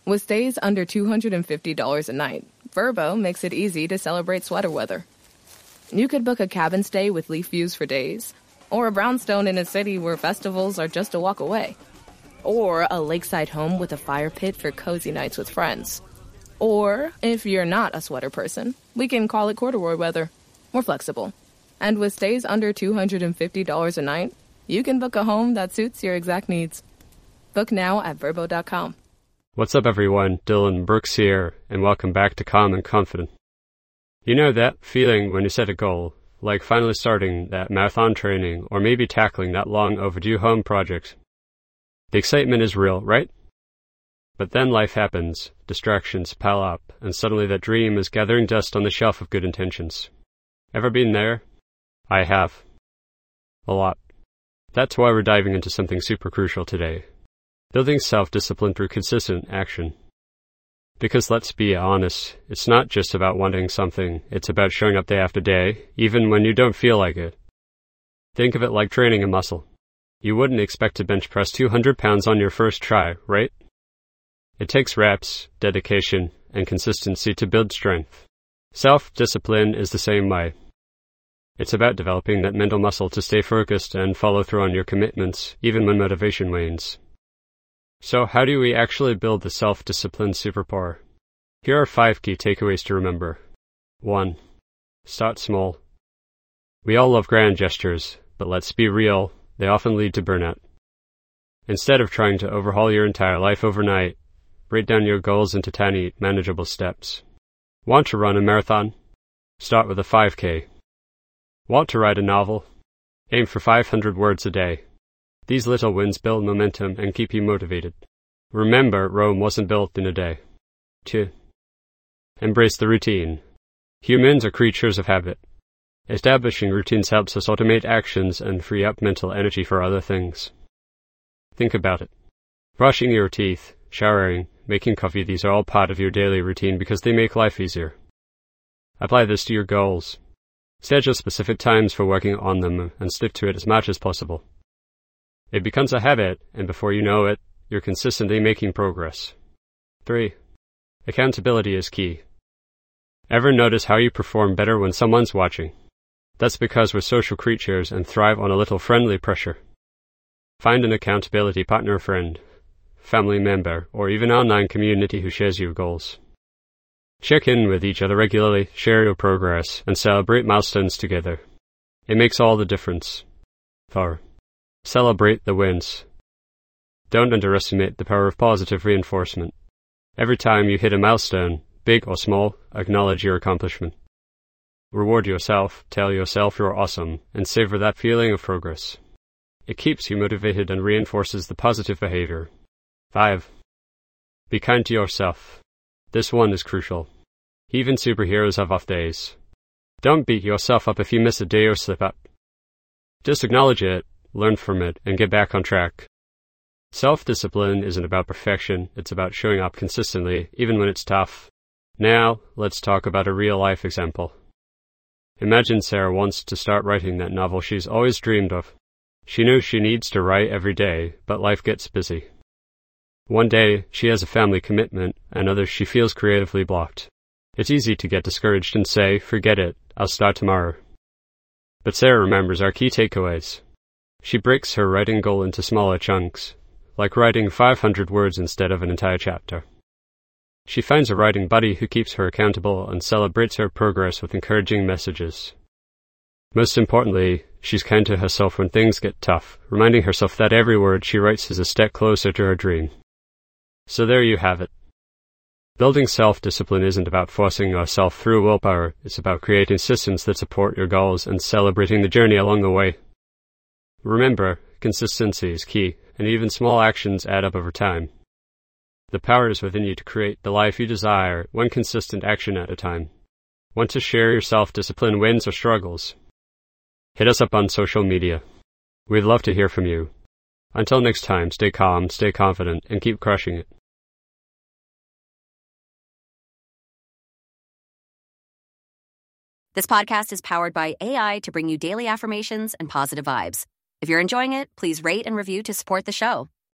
With stays under $250 a night, Vrbo makes it easy to celebrate sweater weather. You could book a cabin stay with leaf views for days, or a brownstone in a city where festivals are just a walk away, or a lakeside home with a fire pit for cozy nights with friends. Or, if you're not a sweater person, we can call it corduroy weather. We're flexible. And with stays under $250 a night, you can book a home that suits your exact needs. Book now at Vrbo.com. What's up, everyone? Dylan Brooks here, and welcome back to Calm and Confident. You know that feeling when you set a goal, like finally starting that marathon training or maybe tackling that long overdue home project. The excitement is real, right? But then life happens, distractions pile up, and suddenly that dream is gathering dust on the shelf of good intentions. Ever been there? I have. A lot. That's why we're diving into something super crucial today. Building self-discipline through consistent action. Because let's be honest, it's not just about wanting something, it's about showing up day after day, even when you don't feel like it. Think of it like training a muscle. You wouldn't expect to bench press 200 pounds on your first try, right? It takes reps, dedication, and consistency to build strength. Self-discipline is the same way. It's about developing that mental muscle to stay focused and follow through on your commitments, even when motivation wanes. So how do we actually build the self-discipline superpower? Here are 5 key takeaways to remember. 1. Start small. We all love grand gestures, but let's be real, they often lead to burnout. Instead of trying to overhaul your entire life overnight, break down your goals into tiny, manageable steps. Want to run a marathon? Start with a 5K. Want to write a novel? Aim for 500 words a day. These little wins build momentum and keep you motivated. Remember, Rome wasn't built in a day. 2. Embrace the routine. Humans are creatures of habit. Establishing routines helps us automate actions and free up mental energy for other things. Think about it. Brushing your teeth, showering, making coffee, these are all part of your daily routine because they make life easier. Apply this to your goals. Schedule specific times for working on them and stick to it as much as possible. It becomes a habit, and before you know it, you're consistently making progress. 3. Accountability is key. Ever notice how you perform better when someone's watching? That's because we're social creatures and thrive on a little friendly pressure. Find an accountability partner or friend, family member, or even online community who shares your goals. Check in with each other regularly, share your progress, and celebrate milestones together. It makes all the difference. 4. Celebrate the wins. Don't underestimate the power of positive reinforcement. Every time you hit a milestone, big or small, acknowledge your accomplishment. Reward yourself, tell yourself you're awesome, and savor that feeling of progress. It keeps you motivated and reinforces the positive behavior. 5. Be kind to yourself. This one is crucial. Even superheroes have off days. Don't beat yourself up if you miss a day or slip up. Just acknowledge it, learn from it, and get back on track. Self-discipline isn't about perfection, it's about showing up consistently, even when it's tough. Now, let's talk about a real-life example. Imagine Sarah wants to start writing that novel she's always dreamed of. She knows she needs to write every day, but life gets busy. One day, she has a family commitment, and others she feels creatively blocked. It's easy to get discouraged and say, forget it, I'll start tomorrow. But Sarah remembers our key takeaways. She breaks her writing goal into smaller chunks, like writing 500 words instead of an entire chapter. She finds a writing buddy who keeps her accountable and celebrates her progress with encouraging messages. Most importantly, she's kind to herself when things get tough, reminding herself that every word she writes is a step closer to her dream. So there you have it. Building self-discipline isn't about forcing yourself through willpower, it's about creating systems that support your goals and celebrating the journey along the way. Remember, consistency is key, and even small actions add up over time. The power is within you to create the life you desire, one consistent action at a time. Want to share your self-discipline wins or struggles? Hit us up on social media. We'd love to hear from you. Until next time, stay calm, stay confident, and keep crushing it. This podcast is powered by AI to bring you daily affirmations and positive vibes. If you're enjoying it, please rate and review to support the show.